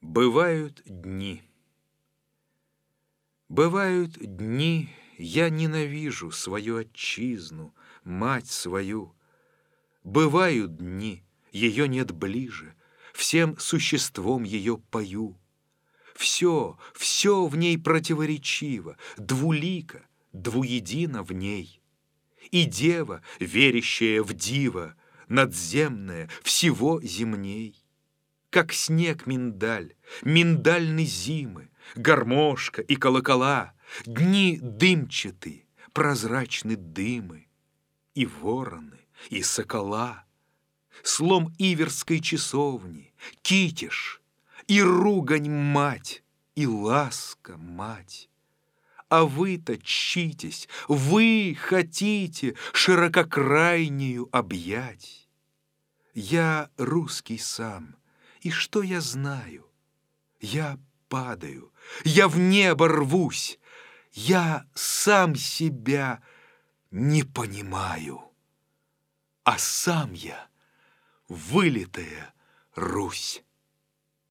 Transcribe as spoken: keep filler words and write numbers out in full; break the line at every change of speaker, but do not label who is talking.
Бывают дни. Бывают дни, я ненавижу свою отчизну, мать свою. Бывают дни, ее нет ближе, всем существом ее пою. Все, все в ней противоречиво, двулико, двуедино в ней. И дева, верящая в диво, надземная, всего земней. Как снег миндаль, миндальны зимы, гармошка и колокола, дни дымчаты, прозрачны дымы, и вороны, и сокола, слом иверской часовни, китиш, и ругань мать, и ласка мать. А вы-то чтитесь, вы хотите ширококрайнюю объять. Я русский сам, и что я знаю? Я падаю, я в небо рвусь, я сам себя не понимаю, а сам я вылитая Русь.